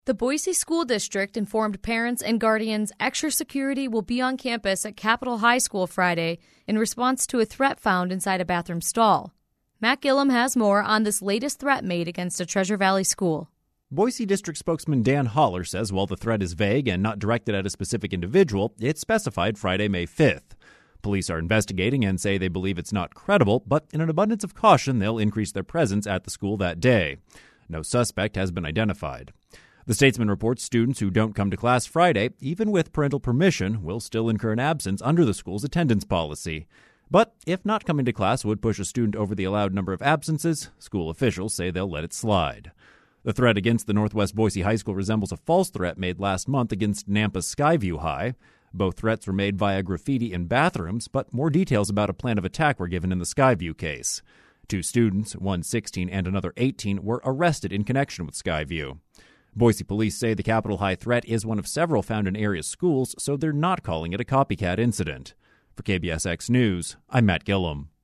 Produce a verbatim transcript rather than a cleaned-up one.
The Boise School District informed parents and guardians extra security will be on campus at Capitol High School Friday in response to a threat found inside a bathroom stall. Matt Gillum has more on this latest threat made against a Treasure Valley school. Boise District spokesman Dan Holler says while the threat is vague and not directed at a specific individual, it's specified Friday, May fifth. Police are investigating and say they believe it's not credible, but in an abundance of caution, they'll increase their presence at the school that day. No suspect has been identified. The Statesman reports students who don't come to class Friday, even with parental permission, will still incur an absence under the school's attendance policy. But if not coming to class would push a student over the allowed number of absences, school officials say they'll let it slide. The threat against the Northwest Boise High School resembles a false threat made last month against Nampa's Skyview High. Both threats were made via graffiti in bathrooms, but more details about a plan of attack were given in the Skyview case. Two students, one sixteen and another eighteen, were arrested in connection with Skyview. Boise police say the Capitol High threat is one of several found in area schools, so they're not calling it a copycat incident. For K B S X News, I'm Matt Gillum.